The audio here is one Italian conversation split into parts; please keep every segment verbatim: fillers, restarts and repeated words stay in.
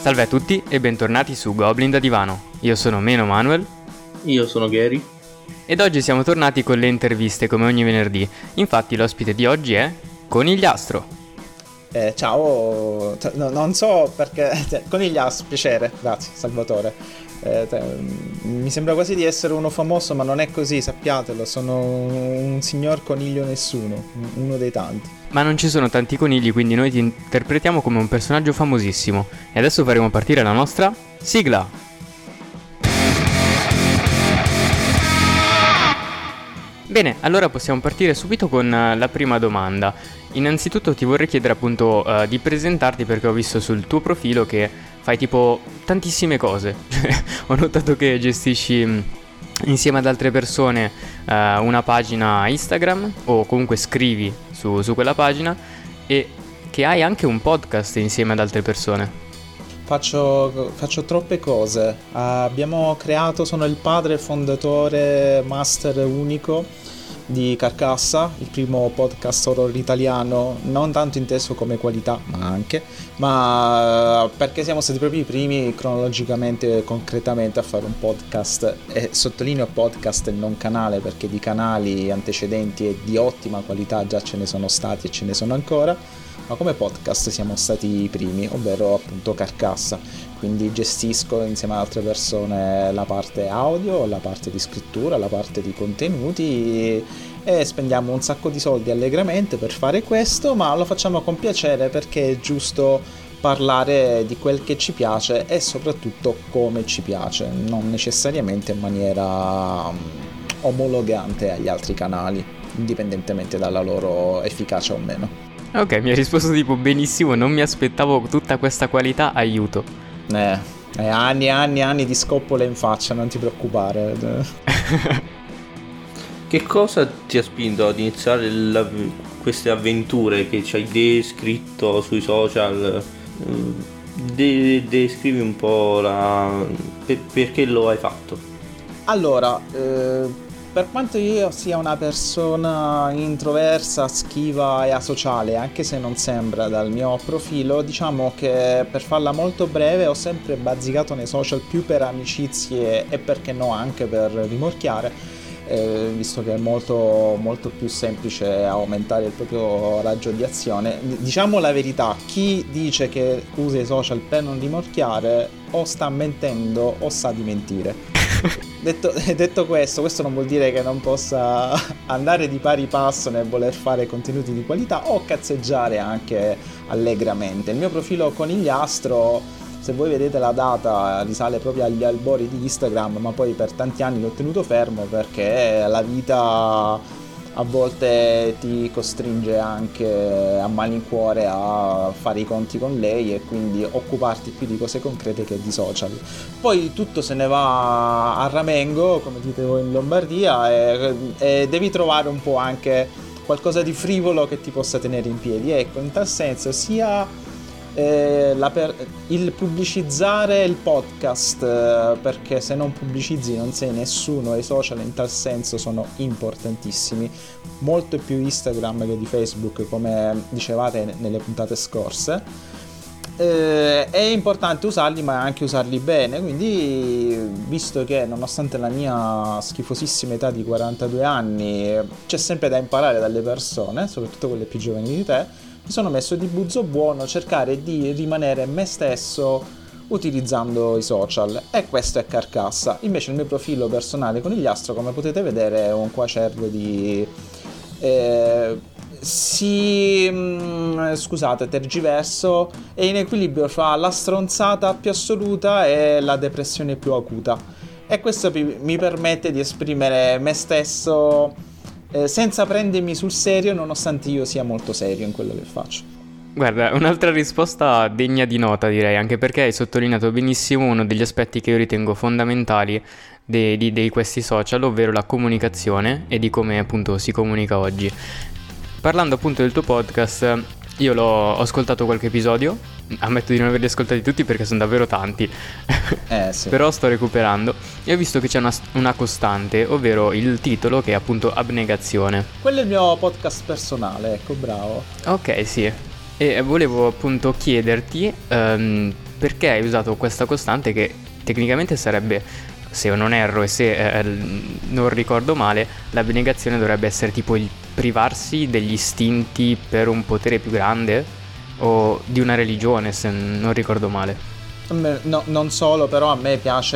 Salve a tutti e bentornati su Goblin da Divano. Io sono Meno Manuel. Io sono Gary. Ed oggi siamo tornati con le interviste come ogni venerdì. Infatti l'ospite di oggi è Conigliastro. Eh, ciao, no, non so perché... Conigliastro, piacere, grazie Salvatore. Eh, te, mi sembra quasi di essere uno famoso, ma non è così, sappiatelo. Sono un signor coniglio nessuno, uno dei tanti. Ma non ci sono tanti conigli, quindi noi ti interpretiamo come un personaggio famosissimo. E adesso faremo partire la nostra sigla. Bene, allora possiamo partire subito con la prima domanda. Innanzitutto ti vorrei chiedere appunto uh, di presentarti, perché ho visto sul tuo profilo che fai tipo tantissime cose. Ho notato che gestisci mh, insieme ad altre persone uh, una pagina Instagram, o comunque scrivi su, su quella pagina, e che hai anche un podcast insieme ad altre persone. Faccio, faccio troppe cose. Uh, abbiamo creato, sono il padre fondatore master unico di Carcassa, il primo podcast horror italiano, non tanto inteso come qualità, ma anche, ma perché siamo stati proprio i primi cronologicamente, concretamente, a fare un podcast, e sottolineo podcast e non canale, perché di canali antecedenti e di ottima qualità già ce ne sono stati e ce ne sono ancora, ma come podcast siamo stati i primi, ovvero appunto Carcassa. Quindi gestisco insieme ad altre persone la parte audio, la parte di scrittura, la parte di contenuti, e spendiamo un sacco di soldi allegramente per fare questo, ma lo facciamo con piacere perché è giusto parlare di quel che ci piace e soprattutto come ci piace, non necessariamente in maniera omologante agli altri canali, indipendentemente dalla loro efficacia o meno. Ok, mi hai risposto tipo benissimo, non mi aspettavo tutta questa qualità, aiuto. Eh, eh, anni e anni e anni di scoppole in faccia, non ti preoccupare. Che cosa ti ha spinto ad iniziare la, queste avventure che ci hai descritto sui social? De, descrivi un po' la, per, perché lo hai fatto? Allora, eh, per quanto io sia una persona introversa, schiva e asociale, anche se non sembra dal mio profilo, diciamo che, per farla molto breve, ho sempre bazzicato nei social più per amicizie e perché no anche per rimorchiare, eh, visto che è molto, molto più semplice aumentare il proprio raggio di azione. Diciamo la verità, chi dice che usa i social per non rimorchiare o sta mentendo o sa di mentire. Detto, detto questo, questo non vuol dire che non possa andare di pari passo nel voler fare contenuti di qualità o cazzeggiare anche allegramente. Il mio profilo Conigliastro, se voi vedete la data, risale proprio agli albori di Instagram, ma poi per tanti anni l'ho tenuto fermo perché la vita a volte ti costringe anche a malincuore a fare i conti con lei e quindi occuparti più di cose concrete che di social. Poi tutto se ne va a ramengo, come dite voi in Lombardia, e, e devi trovare un po' anche qualcosa di frivolo che ti possa tenere in piedi. Ecco, in tal senso sia eh, la per, il pubblicizzare il podcast, eh, perché se non pubblicizzi non sei nessuno, e i social in tal senso sono importantissimi, molto più Instagram che di Facebook, come dicevate nelle puntate scorse. Eh, è importante usarli, ma anche usarli bene, quindi, visto che nonostante la mia schifosissima età di quarantadue anni c'è sempre da imparare dalle persone, soprattutto quelle più giovani di te, mi sono messo di buzzo buono cercare di rimanere me stesso utilizzando i social, e questo è Carcassa. Invece il mio profilo personale Conigliastro, come potete vedere, è un quacervo di eh, si mh, scusate, tergiverso, è in equilibrio fra la stronzata più assoluta e la depressione più acuta, e questo mi permette di esprimere me stesso eh, senza prendermi sul serio, nonostante io sia molto serio in quello che faccio. Guarda, un'altra risposta degna di nota, direi, anche perché hai sottolineato benissimo uno degli aspetti che io ritengo fondamentali di, di, di questi social, ovvero la comunicazione e di come appunto si comunica oggi. Parlando appunto del tuo podcast, io l'ho ho ascoltato qualche episodio, ammetto di non averli ascoltati tutti perché sono davvero tanti, eh, sì. Però sto recuperando e ho visto che c'è una, una costante, ovvero il titolo, che è appunto Abnegazione. Quello è il mio podcast personale, ecco, bravo. Ok, sì. E volevo appunto chiederti um, perché hai usato questa costante che tecnicamente sarebbe, se non erro e se eh, non ricordo male, l'abnegazione dovrebbe essere tipo il privarsi degli istinti per un potere più grande o di una religione, se non ricordo male. No, non solo, però a me piace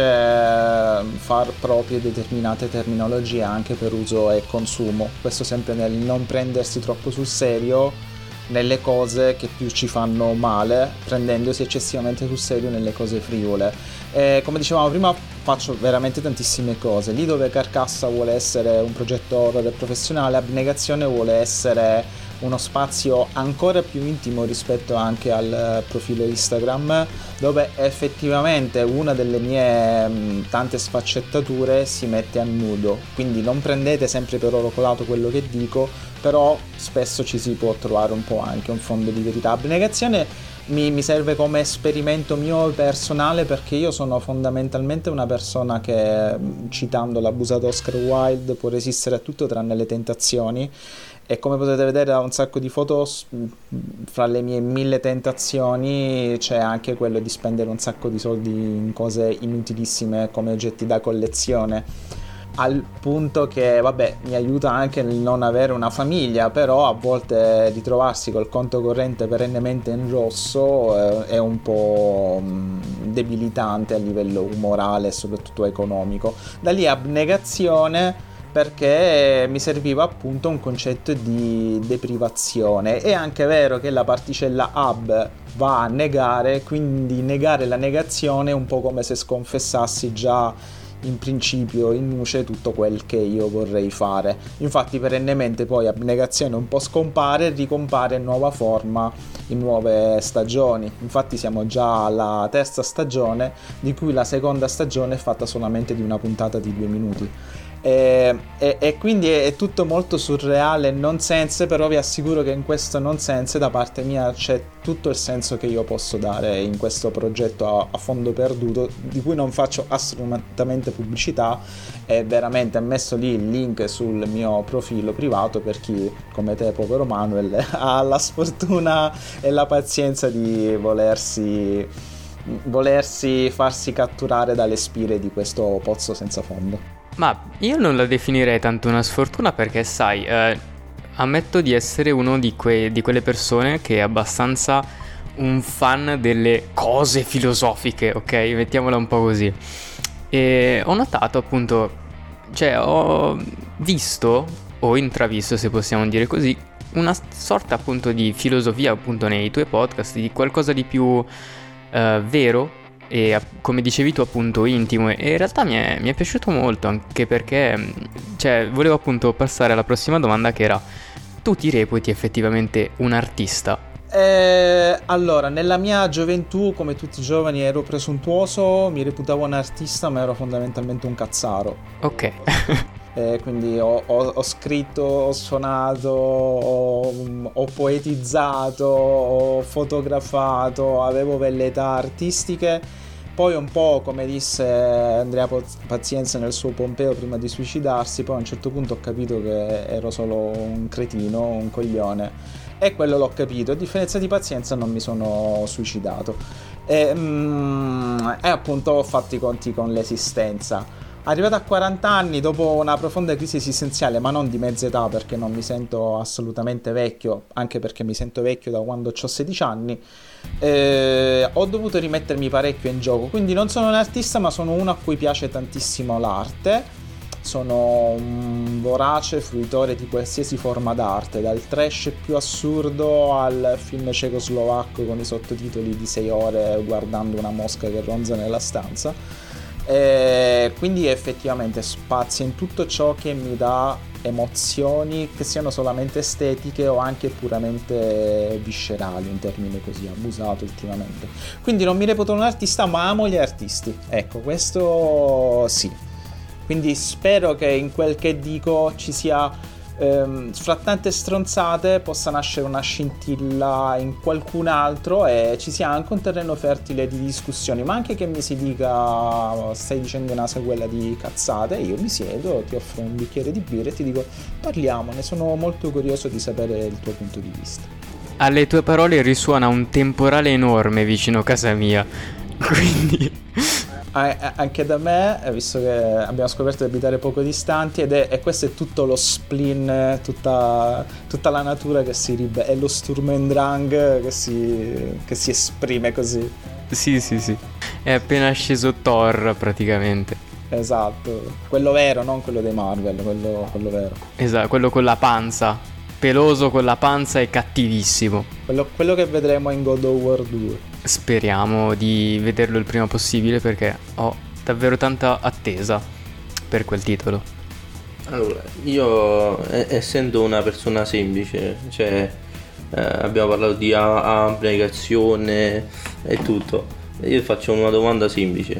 far proprie determinate terminologie anche per uso e consumo, questo sempre nel non prendersi troppo sul serio nelle cose che più ci fanno male, prendendosi eccessivamente sul serio nelle cose frivole. E come dicevamo prima, faccio veramente tantissime cose. Lì dove Carcassa vuole essere un progetto horror professionale, Abnegazione vuole essere uno spazio ancora più intimo rispetto anche al profilo Instagram, dove effettivamente una delle mie mh, tante sfaccettature si mette a nudo. Quindi non prendete sempre per oro colato quello che dico, però spesso ci si può trovare un po' anche un fondo di verità. Abnegazione mi, mi serve come esperimento mio personale, perché io sono fondamentalmente una persona che, citando l'abusato Oscar Wilde, può resistere a tutto tranne le tentazioni. E come potete vedere da un sacco di foto, fra le mie mille tentazioni c'è anche quello di spendere un sacco di soldi in cose inutilissime come oggetti da collezione, al punto che vabbè, mi aiuta anche nel non avere una famiglia, però a volte ritrovarsi col conto corrente perennemente in rosso eh, è un po' debilitante a livello umorale e soprattutto economico. Da lì abnegazione, perché mi serviva appunto un concetto di deprivazione. È anche vero che la particella ab va a negare, quindi negare la negazione è un po' come se sconfessassi già in principio in nuce tutto quel che io vorrei fare. Infatti perennemente poi abnegazione un po' scompare e ricompare in nuova forma in nuove stagioni. Infatti siamo già alla terza stagione, di cui la seconda stagione è fatta solamente di una puntata di due minuti. E, e, e quindi è, è tutto molto surreale, nonsense, però vi assicuro che in questo nonsense da parte mia c'è tutto il senso che io posso dare in questo progetto a, a fondo perduto, di cui non faccio assolutamente pubblicità. È veramente messo lì il link sul mio profilo privato per chi come te, povero Manuel, ha la sfortuna e la pazienza di volersi volersi farsi catturare dalle spire di questo pozzo senza fondo. Ma io non la definirei tanto una sfortuna, perché sai, eh, ammetto di essere uno di, que- di quelle persone che è abbastanza un fan delle cose filosofiche, ok? Mettiamola un po' così. E ho notato appunto, cioè ho visto, o intravisto se possiamo dire così, una sorta appunto di filosofia appunto nei tuoi podcast, di qualcosa di più eh, vero e come dicevi tu appunto intimo, e in realtà mi è, mi è piaciuto molto, anche perché cioè volevo appunto passare alla prossima domanda, che era: tu ti reputi effettivamente un artista? Eh, allora, nella mia gioventù, come tutti i giovani, ero presuntuoso, mi reputavo un artista, ma ero fondamentalmente un cazzaro. Ok. Eh, quindi ho, ho, ho scritto, ho suonato, ho, ho poetizzato, ho fotografato, avevo velleità artistiche. Poi un po', come disse Andrea Pazienza nel suo Pompeo prima di suicidarsi, poi a un certo punto ho capito che ero solo un cretino, un coglione, e quello l'ho capito. A differenza di Pazienza non mi sono suicidato e, mm, e appunto ho fatto i conti con l'esistenza. Arrivato a quaranta anni, dopo una profonda crisi esistenziale, ma non di mezza età, perché non mi sento assolutamente vecchio, anche perché mi sento vecchio da quando ho sedici anni, eh, ho dovuto rimettermi parecchio in gioco. Quindi non sono un artista, ma sono uno a cui piace tantissimo l'arte. Sono un vorace fruitore di qualsiasi forma d'arte, dal trash più assurdo al film cecoslovacco con i sottotitoli di sei ore guardando una mosca che ronza nella stanza. E quindi effettivamente spazio in tutto ciò che mi dà emozioni, che siano solamente estetiche o anche puramente viscerali, un termine così abusato ultimamente. Quindi non mi reputo un artista, ma amo gli artisti, ecco, questo sì. Quindi spero che in quel che dico ci sia, ehm, fra tante stronzate, possa nascere una scintilla in qualcun altro e ci sia anche un terreno fertile di discussioni, ma anche che mi si dica: stai dicendo una sequela di cazzate, io mi siedo, ti offro un bicchiere di birra e ti dico: parliamone, sono molto curioso di sapere il tuo punto di vista. alle tue parole risuona un temporale enorme vicino a casa mia. Quindi anche da me, visto che abbiamo scoperto di abitare poco distanti, ed è, e questo è tutto lo spleen, tutta, tutta la natura che si ribella, è lo Sturm und Drang che si, che si esprime così. Sì, sì, sì. È appena sceso Thor praticamente. Esatto, quello vero, non quello dei Marvel, quello, quello vero. Esatto, quello con la panza, peloso con la panza e cattivissimo. Quello, quello che vedremo in God of War due. Speriamo di vederlo il prima possibile perché ho davvero tanta attesa per quel titolo. Allora, io eh, essendo una persona semplice, cioè eh, abbiamo parlato di a- abnegazione e tutto, io faccio una domanda semplice.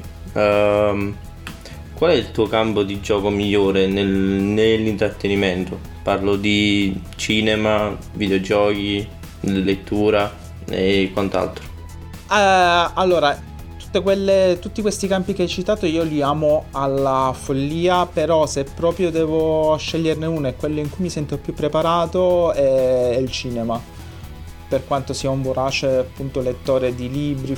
Ehm, qual è il tuo campo di gioco migliore nel- nell'intrattenimento? Parlo di cinema, videogiochi, lettura e quant'altro. Uh, allora, tutte quelle, tutti questi campi che hai citato io li amo alla follia, però se proprio devo sceglierne uno e quello in cui mi sento più preparato è, è il cinema. Per quanto sia un vorace appunto lettore di libri,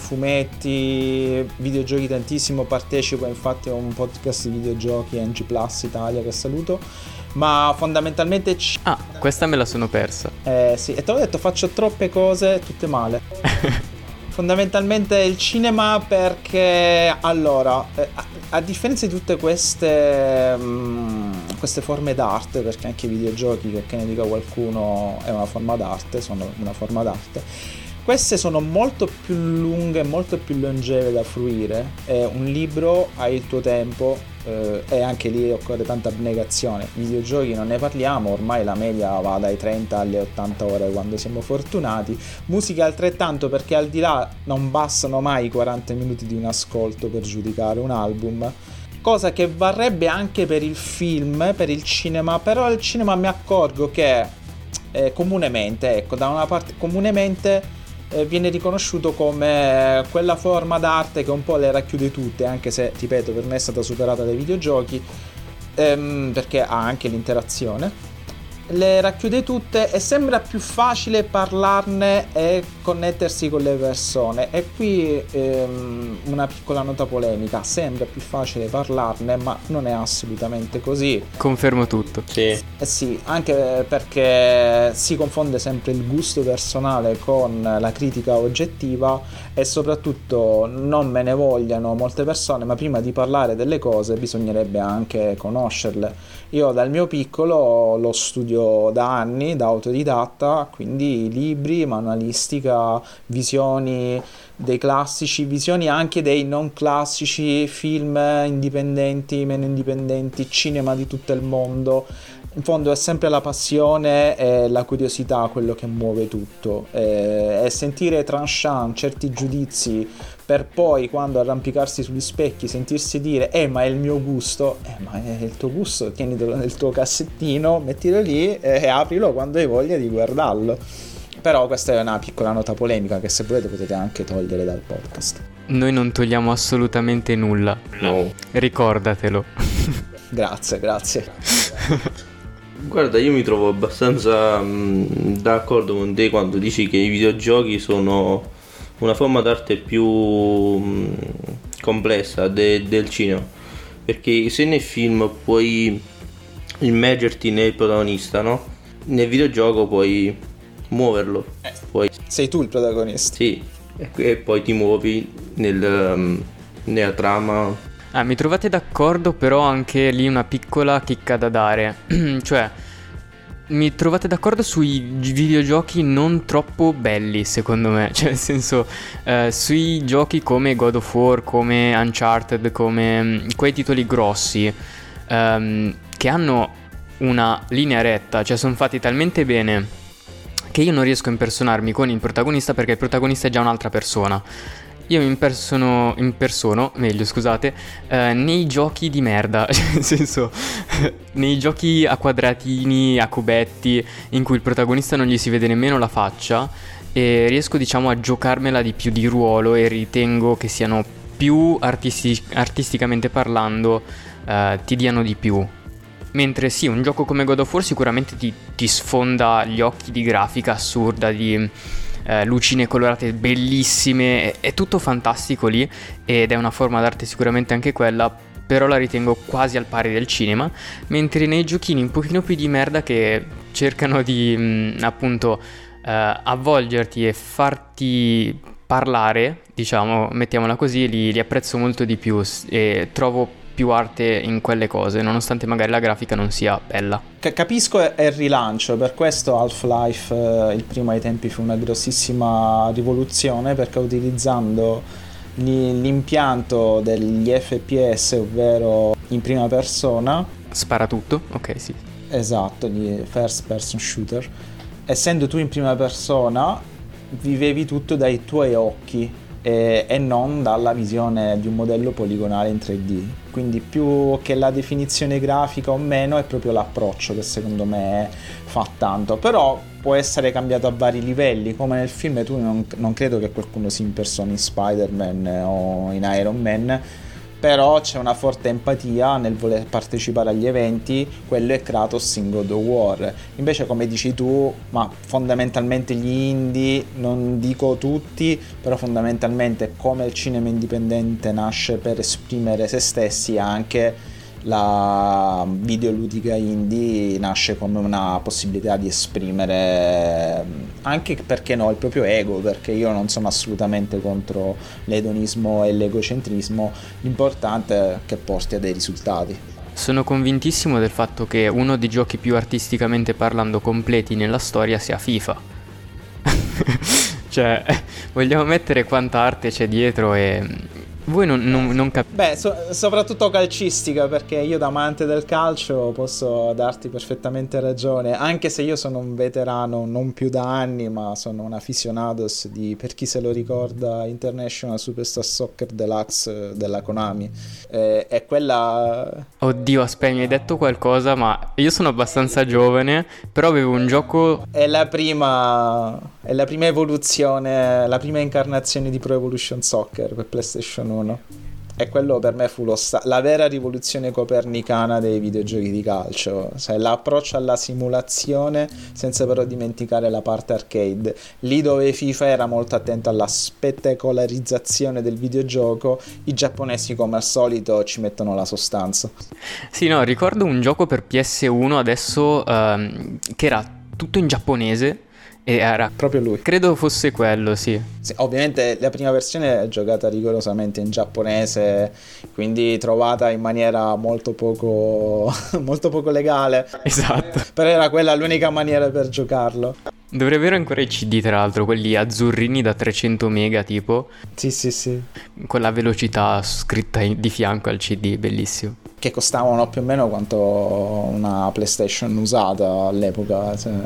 fumetti, videogiochi tantissimo, partecipo infatti a un podcast di videogiochi N G Plus Italia che saluto, ma fondamentalmente c- Ah, questa me la sono persa. eh, sì, e te l'ho detto, faccio troppe cose tutte male. Fondamentalmente il cinema perché, allora, eh, a, a differenza di tutte queste, mh, queste forme d'arte, perché anche i videogiochi, che ne dica qualcuno, è una forma d'arte, sono una forma d'arte, queste sono molto più lunghe, molto più longeve da fruire. Eh, un libro ha il tuo tempo eh, e anche lì occorre tanta abnegazione. I videogiochi non ne parliamo, ormai la media va dai trenta alle ottanta ore quando siamo fortunati. Musica altrettanto, perché al di là non bastano mai i quaranta minuti di un ascolto per giudicare un album, cosa che varrebbe anche per il film, per il cinema, però il cinema mi accorgo che eh, comunemente, ecco, da una parte comunemente viene riconosciuto come quella forma d'arte che un po' le racchiude tutte, anche se, ripeto, per me è stata superata dai videogiochi, ehm, perché ha anche l'interazione, le racchiude tutte e sembra più facile parlarne e connettersi con le persone. E qui ehm, una piccola nota polemica: sembra più facile parlarne, ma non è assolutamente così. Confermo tutto. Sì. Eh sì, anche perché si confonde sempre il gusto personale con la critica oggettiva, e soprattutto, non me ne vogliano molte persone, ma prima di parlare delle cose bisognerebbe anche conoscerle. Io dal mio piccolo lo studio da anni, da autodidatta, quindi libri, manualistica, visioni dei classici, visioni anche dei non classici, film indipendenti, meno indipendenti, cinema di tutto il mondo. In fondo è sempre la passione e la curiosità quello che muove tutto, e, e sentire tranchant certi giudizi per poi, quando arrampicarsi sugli specchi, sentirsi dire eh ma è il mio gusto, eh ma è il tuo gusto, tienilo nel tuo cassettino, mettilo lì e, e aprilo quando hai voglia di guardarlo. Però questa è una piccola nota polemica che, se volete, potete anche togliere dal podcast. Noi non togliamo assolutamente nulla. No. Ricordatelo. Grazie, grazie. Guarda, io mi trovo abbastanza mh, d'accordo con te quando dici che i videogiochi sono una forma d'arte più mh, complessa de- del cinema, perché se nel film puoi immergerti nel protagonista, no? Nel videogioco puoi muoverlo, eh, puoi... sei tu il protagonista. Sì, e, e poi ti muovi nel, um, nella trama. Ah, mi trovate d'accordo, però anche lì una piccola chicca da dare. Cioè, mi trovate d'accordo sui videogiochi non troppo belli, secondo me. Cioè, nel senso, eh, sui giochi come God of War, come Uncharted, come mh, quei titoli grossi, ehm, che hanno una linea retta, cioè sono fatti talmente bene che io non riesco a impersonarmi con il protagonista, perché il protagonista è già un'altra persona. Io mi impersono, impersono, meglio scusate, eh, nei giochi di merda, cioè nel senso, nei giochi a quadratini, a cubetti, in cui il protagonista non gli si vede nemmeno la faccia, e riesco, diciamo, a giocarmela di più di ruolo, e ritengo che siano più artisti- artisticamente parlando, eh, ti diano di più. Mentre sì, un gioco come God of War sicuramente ti, ti sfonda gli occhi di grafica assurda, di eh, lucine colorate bellissime, è, è tutto fantastico lì ed è una forma d'arte sicuramente anche quella, però la ritengo quasi al pari del cinema, mentre nei giochini un pochino più di merda che cercano di mh, appunto eh, avvolgerti e farti parlare, diciamo, mettiamola così, li, li apprezzo molto di più e trovo più arte in quelle cose, nonostante magari la grafica non sia bella. Capisco il rilancio, per questo Half-Life eh, il primo ai tempi fu una grossissima rivoluzione, perché utilizzando l'impianto degli F P S, ovvero in prima persona, spara tutto, ok, sì. Esatto, di first person shooter. Essendo tu in prima persona, vivevi tutto dai tuoi occhi e, e non dalla visione di un modello poligonale in tre D. Quindi più che la definizione grafica o meno è proprio l'approccio che secondo me fa tanto. Però può essere cambiato a vari livelli, come nel film tu non, non credo che qualcuno si impersoni in Spider-Man o in Iron Man, però c'è una forte empatia nel voler partecipare agli eventi. Quello è Kratos in God of War. Invece, come dici tu, ma fondamentalmente gli indie, non dico tutti, però fondamentalmente come il cinema indipendente nasce per esprimere se stessi, anche la videoludica indie nasce come una possibilità di esprimere anche, perché no, il proprio ego, perché io non sono assolutamente contro l'edonismo e l'egocentrismo, l'importante è che porti a dei risultati. Sono convintissimo del fatto che uno dei giochi più artisticamente parlando completi nella storia sia FIFA. Cioè, vogliamo mettere quanta arte c'è dietro e voi non, non, non capite. Beh, so, soprattutto calcistica, perché io da amante del calcio posso darti perfettamente ragione, anche se io sono un veterano non più da anni, ma sono un aficionados di, per chi se lo ricorda, International Superstar Soccer Deluxe della Konami. E, e quella... Oddio, aspetta, mi hai detto qualcosa, ma io sono abbastanza giovane, però avevo un gioco... È la prima, è la prima evoluzione, la prima incarnazione di Pro Evolution Soccer per PlayStation uno. E quello per me fu lo sta- la vera rivoluzione copernicana dei videogiochi di calcio, cioè l'approccio alla simulazione senza però dimenticare la parte arcade. Lì dove FIFA era molto attento alla spettacolarizzazione del videogioco, i giapponesi come al solito ci mettono la sostanza. Sì, no, ricordo un gioco per P S uno adesso ehm, che era tutto in giapponese. E era proprio lui. Credo fosse quello, sì. Sì, ovviamente la prima versione è giocata rigorosamente in giapponese, quindi trovata in maniera molto poco molto poco legale. Esatto. Però era quella l'unica maniera per giocarlo. Dovrei avere ancora i C D, tra l'altro, quelli azzurrini da trecento mega tipo. Sì, sì, sì. Con la velocità scritta in- di fianco al C D, bellissimo. Che costavano più o meno quanto una PlayStation usata all'epoca, cioè.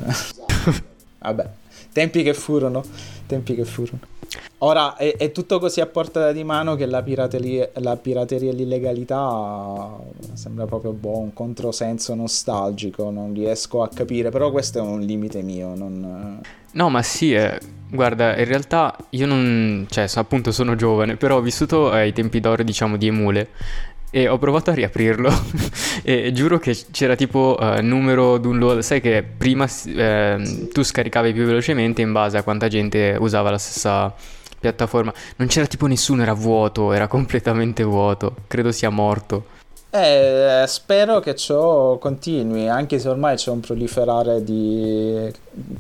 Vabbè, tempi che furono, tempi che furono. Ora è, è tutto così a portata di mano che la pirateria, la pirateria e l'illegalità sembra proprio boh, un controsenso nostalgico, non riesco a capire, però questo è un limite mio. Non... No, ma sì, eh, guarda, in realtà io non, cioè so, appunto sono giovane, però ho vissuto ai tempi d'oro, diciamo, di Emule. E ho provato a riaprirlo e giuro che c'era tipo uh, numero download, sai che prima uh, tu scaricavi più velocemente in base a quanta gente usava la stessa piattaforma. Non c'era tipo nessuno, era vuoto, era completamente vuoto, credo sia morto. Eh, spero che ciò continui, anche se ormai c'è un proliferare di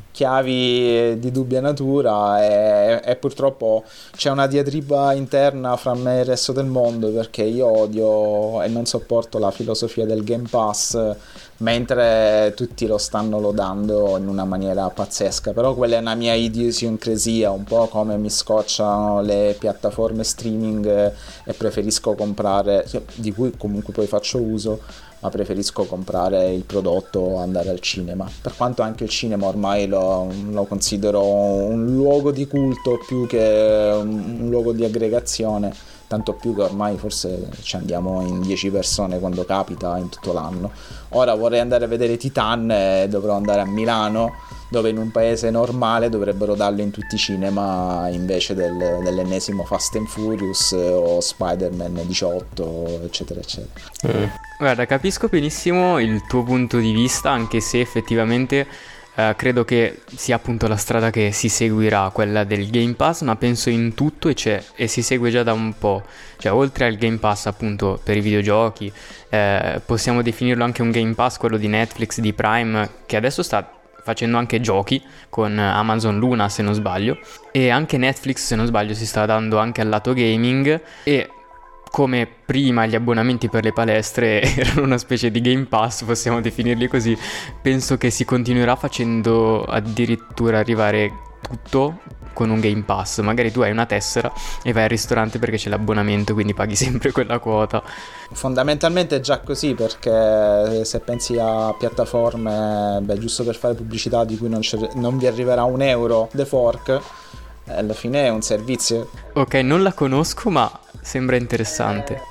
chiavi di dubbia natura e, e purtroppo c'è una diatriba interna fra me e il resto del mondo, perché io odio e non sopporto la filosofia del Game Pass, mentre tutti lo stanno lodando in una maniera pazzesca. Però quella è una mia idiosincrasia, un po' come mi scocciano le piattaforme streaming e preferisco comprare, di cui comunque poi faccio uso, ma preferisco comprare il prodotto o andare al cinema, per quanto anche il cinema ormai lo, lo considero un luogo di culto più che un, un luogo di aggregazione, tanto più che ormai forse ci andiamo in dieci persone quando capita in tutto l'anno. Ora vorrei andare a vedere Titan e dovrò andare a Milano, dove in un paese normale dovrebbero darlo in tutti i cinema invece del, dell'ennesimo Fast and Furious o Spider-Man diciotto, eccetera eccetera. Mm. Guarda, capisco benissimo il tuo punto di vista, anche se effettivamente Uh, credo che sia appunto la strada che si seguirà, quella del Game Pass, ma penso in tutto e, c'è, e si segue già da un po'. Cioè, oltre al Game Pass appunto per i videogiochi, eh, possiamo definirlo anche un Game Pass, quello di Netflix, di Prime, che adesso sta facendo anche giochi con Amazon Luna, se non sbaglio, e anche Netflix, se non sbaglio, si sta dando anche al lato gaming. E come prima gli abbonamenti per le palestre erano una specie di Game Pass, possiamo definirli così, penso che si continuerà facendo addirittura arrivare tutto con un Game Pass. Magari tu hai una tessera e vai al ristorante perché c'è l'abbonamento, quindi paghi sempre quella quota. Fondamentalmente è già così, perché se pensi a piattaforme, beh, giusto per fare pubblicità di cui non, non vi arriverà un euro, The Fork alla fine è un servizio. Ok, non la conosco, ma sembra interessante.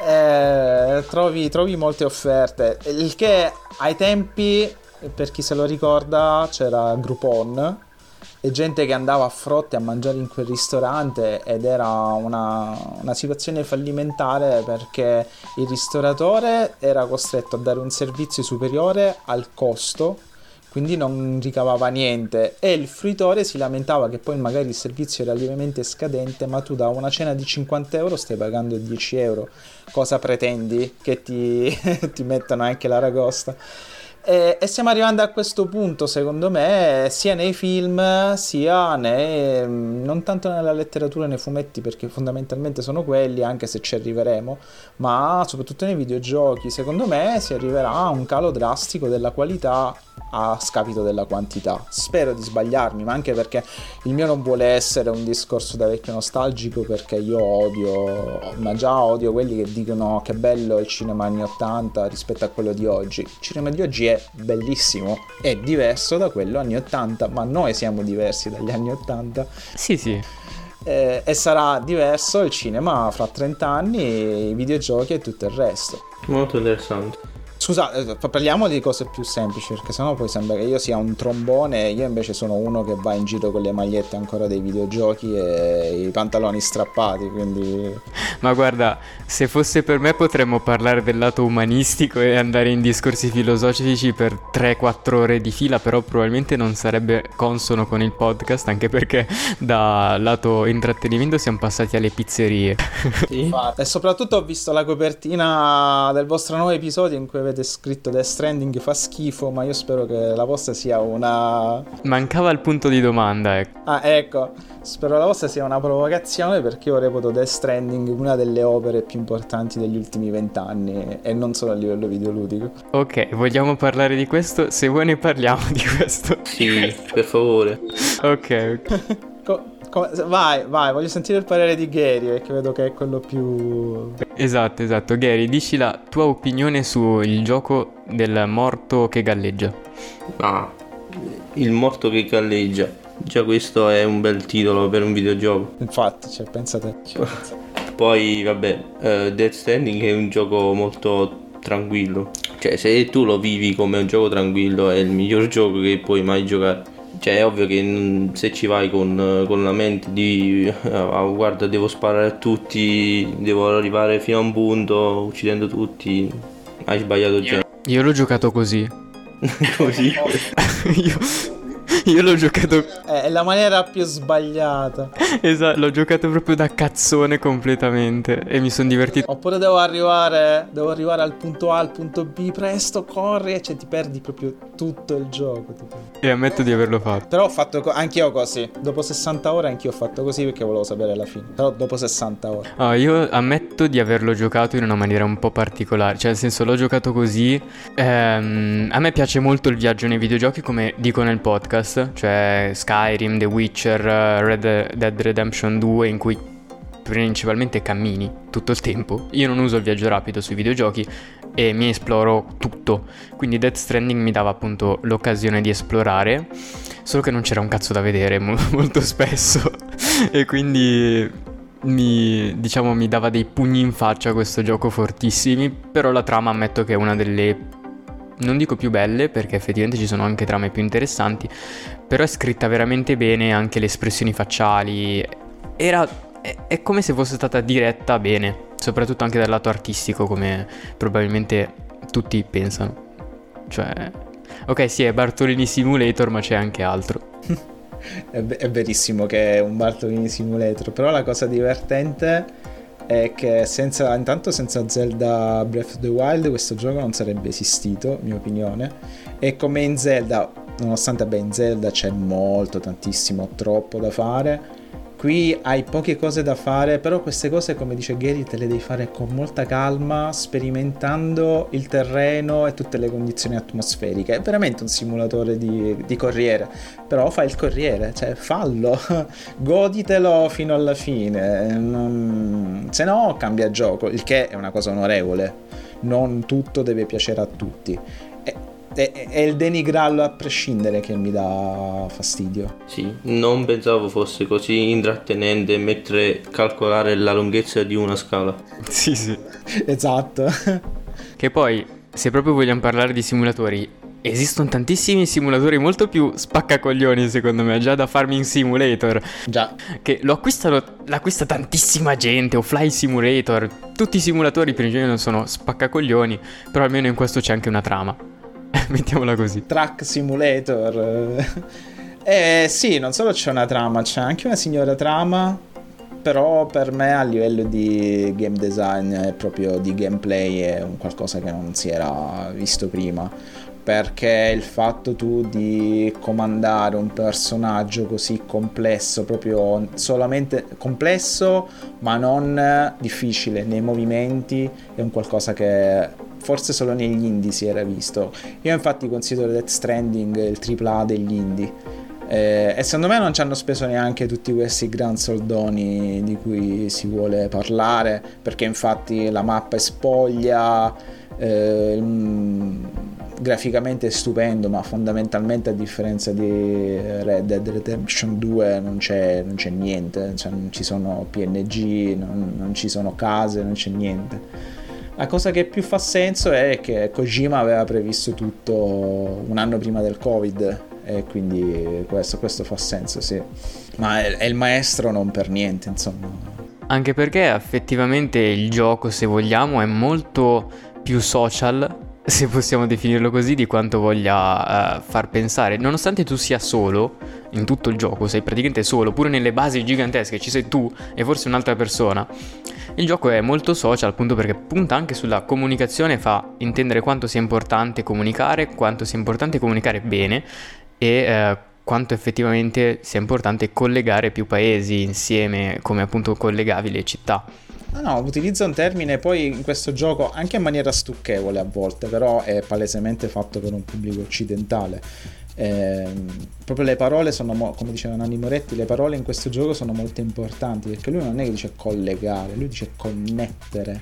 Eh, trovi, trovi molte offerte, il che ai tempi, per chi se lo ricorda, c'era Groupon e gente che andava a frotte a mangiare in quel ristorante, ed era una, una situazione fallimentare, perché il ristoratore era costretto a dare un servizio superiore al costo, quindi non ricavava niente, e il fruitore si lamentava che poi magari il servizio era lievemente scadente, ma tu da una cena di cinquanta euro stai pagando dieci euro. Cosa pretendi? Che ti, ti mettano anche l'aragosta? E, e stiamo arrivando a questo punto, secondo me, sia nei film sia nei, non tanto nella letteratura e nei fumetti, perché fondamentalmente sono quelli, anche se ci arriveremo, ma soprattutto nei videogiochi. Secondo me si arriverà a un calo drastico della qualità a scapito della quantità. Spero di sbagliarmi, ma anche perché il mio non vuole essere un discorso da vecchio nostalgico, perché io odio, ma già odio quelli che dicono che bello il cinema anni ottanta rispetto a quello di oggi. Il cinema di oggi è bellissimo, è diverso da quello anni ottanta, ma noi siamo diversi dagli anni ottanta. Sì, sì. Eh, e sarà diverso il cinema fra trenta anni, i videogiochi e tutto il resto. Molto interessante. Scusa, parliamo di cose più semplici, perché sennò poi sembra che io sia un trombone. Io invece sono uno che va in giro con le magliette ancora dei videogiochi e i pantaloni strappati, quindi... Ma guarda, se fosse per me potremmo parlare del lato umanistico e andare in discorsi filosofici per tre quattro ore di fila, però probabilmente non sarebbe consono con il podcast, anche perché da lato intrattenimento siamo passati alle pizzerie. Sì. E soprattutto ho visto la copertina del vostro nuovo episodio in cui avete scritto Death Stranding fa schifo, ma io spero che la vostra sia una... Mancava il punto di domanda, ecco. Ah, ecco, spero la vostra sia una provocazione, perché io reputo Death Stranding una delle opere più importanti degli ultimi vent'anni, e non solo a livello videoludico. Ok, vogliamo parlare di questo? Se vuoi ne parliamo di questo. Sì, per favore. Ok, ok. Co- co- vai, vai, voglio sentire il parere di Gary, perché vedo che è quello più... Esatto, esatto. Gary, dici la tua opinione sul gioco del morto che galleggia. Ah, il morto che galleggia. Già questo è un bel titolo per un videogioco. Infatti, cioè, pensate. Cioè, Poi, vabbè, uh, Death Stranding è un gioco molto tranquillo. Cioè, se tu lo vivi come un gioco tranquillo, è il miglior gioco che puoi mai giocare. Cioè, è ovvio che n- se ci vai con, con la mente di uh, guarda, devo sparare a tutti, devo arrivare fino a un punto uccidendo tutti, hai sbagliato già. Io l'ho giocato così. Così. io, io l'ho giocato... è la maniera più sbagliata. Esatto, l'ho giocato proprio da cazzone completamente e mi sono divertito. Oppure devo arrivare Devo arrivare al punto A, al punto B, presto, corri, e cioè ti perdi proprio tutto il gioco, tipo. E ammetto di averlo fatto. Però ho fatto co- anch'io così. Dopo sessanta ore anch'io ho fatto così, perché volevo sapere la fine. Però dopo sessanta ore. Ah, io ammetto di averlo giocato in una maniera un po' particolare. Cioè, nel senso, l'ho giocato così. Ehm, a me piace molto il viaggio nei videogiochi, come dico nel podcast. Cioè Skyrim, The Witcher, Red Dead Redemption due, in cui principalmente cammini tutto il tempo. Io non uso il viaggio rapido sui videogiochi e mi esploro tutto. Quindi Death Stranding mi dava appunto l'occasione di esplorare, solo che non c'era un cazzo da vedere mo- molto spesso e quindi mi, diciamo, mi dava dei pugni in faccia questo gioco fortissimi. Però la trama ammetto che è una delle non dico più belle, perché effettivamente ci sono anche trame più interessanti, però è scritta veramente bene, anche le espressioni facciali, era, è, è come se fosse stata diretta bene, soprattutto anche dal lato artistico, come probabilmente tutti pensano. Cioè, ok, sì, è Bartolini Simulator, ma c'è anche altro. È, è verissimo che è un Bartolini Simulator, però la cosa divertente è che senza, intanto senza Zelda Breath of the Wild questo gioco non sarebbe esistito, mia opinione, e come in Zelda, nonostante beh, in Zelda c'è molto, tantissimo, troppo da fare, qui hai poche cose da fare, però queste cose, come dice Gary, te le devi fare con molta calma, sperimentando il terreno e tutte le condizioni atmosferiche. È veramente un simulatore di, di corriere, però fai il corriere, cioè fallo, goditelo fino alla fine, non... se no cambia gioco, il che è una cosa onorevole, non tutto deve piacere a tutti. È il denigrarlo a prescindere che mi dà fastidio. Sì, non pensavo fosse così intrattenente mentre calcolare la lunghezza di una scala. Sì, sì. Esatto. Che poi, se proprio vogliamo parlare di simulatori, esistono tantissimi simulatori molto più spaccacoglioni, secondo me, già da Farming Simulator. Già. Che lo acquistano, l'acquista tantissima gente, o Fly Simulator. Tutti i simulatori per genere sono spaccacoglioni, però almeno in questo c'è anche una trama. Mettiamola così. Truck Simulator. Eh sì, non solo c'è una trama, c'è anche una signora trama, però per me a livello di game design e proprio di gameplay è un qualcosa che non si era visto prima, perché il fatto tu di comandare un personaggio così complesso, proprio solamente complesso ma non difficile nei movimenti, è un qualcosa che forse solo negli indie si era visto. Io infatti considero Death Stranding il tripla A degli indie, eh, e secondo me non ci hanno speso neanche tutti questi gran soldoni di cui si vuole parlare, perché infatti la mappa è spoglia, eh, mh, graficamente è stupendo, ma fondamentalmente a differenza di Red Dead Redemption due non c'è, non c'è niente, cioè non ci sono P N G, non, non ci sono case, non c'è niente. La cosa che più fa senso è che Kojima aveva previsto tutto un anno prima del Covid, e quindi questo, questo fa senso, sì. Ma è, è il maestro non per niente, insomma. Anche perché effettivamente il gioco, se vogliamo, è molto più social, se possiamo definirlo così, di quanto voglia uh, far pensare. Nonostante tu sia solo in tutto il gioco, sei praticamente solo, pure nelle basi gigantesche ci sei tu e forse un'altra persona. Il gioco è molto social, appunto perché punta anche sulla comunicazione, fa intendere quanto sia importante comunicare, quanto sia importante comunicare bene e eh, quanto effettivamente sia importante collegare più paesi insieme, come appunto collegavi le città. No, no, utilizza un termine poi in questo gioco anche in maniera stucchevole a volte, però è palesemente fatto per un pubblico occidentale. Eh, proprio le parole sono, mo- come diceva Nanni Moretti, le parole in questo gioco sono molto importanti, perché lui non è che dice collegare, lui dice connettere.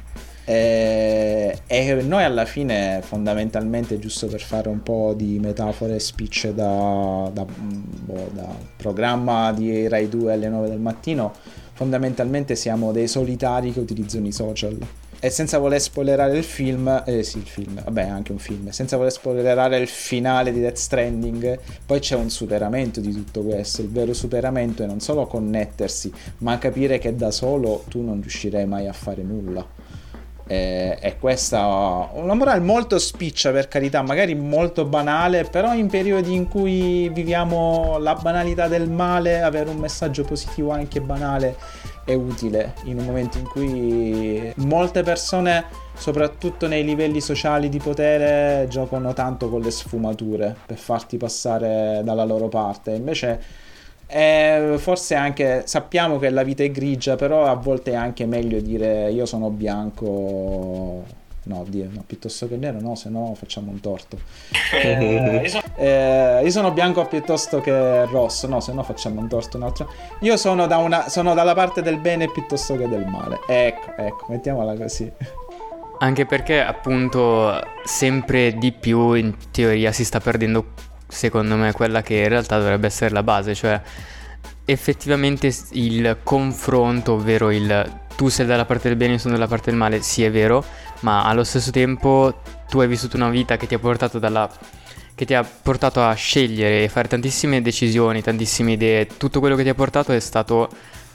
Eh, e noi alla fine, fondamentalmente, giusto per fare un po' di metafore speech da, da, boh, da programma di Rai due alle nove del mattino, fondamentalmente siamo dei solitari che utilizzano i social. E senza voler spoilerare il film, eh sì, il film, vabbè, anche un film, senza voler spoilerare il finale di Death Stranding, poi c'è un superamento di tutto questo. Il vero superamento è non solo connettersi, ma capire che da solo tu non riuscirai mai a fare nulla. E, e questa una morale molto spiccia, per carità, magari molto banale, però in periodi in cui viviamo la banalità del male, avere un messaggio positivo anche banale è utile, in un momento in cui molte persone, soprattutto nei livelli sociali di potere, giocano tanto con le sfumature per farti passare dalla loro parte. Invece eh, forse anche sappiamo che la vita è grigia, però a volte è anche meglio dire io sono bianco, no, Dio, no, piuttosto che nero, no, se no facciamo un torto. Eh, io, sono, eh, io sono bianco piuttosto che rosso, no, se no facciamo un torto un altro. Io sono, da una, sono dalla parte del bene piuttosto che del male. Ecco, ecco, mettiamola così. Anche perché appunto sempre di più in teoria si sta perdendo, secondo me, quella che in realtà dovrebbe essere la base, cioè effettivamente il confronto, ovvero il tu sei dalla parte del bene, io sono dalla parte del male, sì è vero, ma allo stesso tempo tu hai vissuto una vita che ti ha portato dalla che ti ha portato a scegliere e fare tantissime decisioni, tantissime idee, tutto quello che ti ha portato è stato,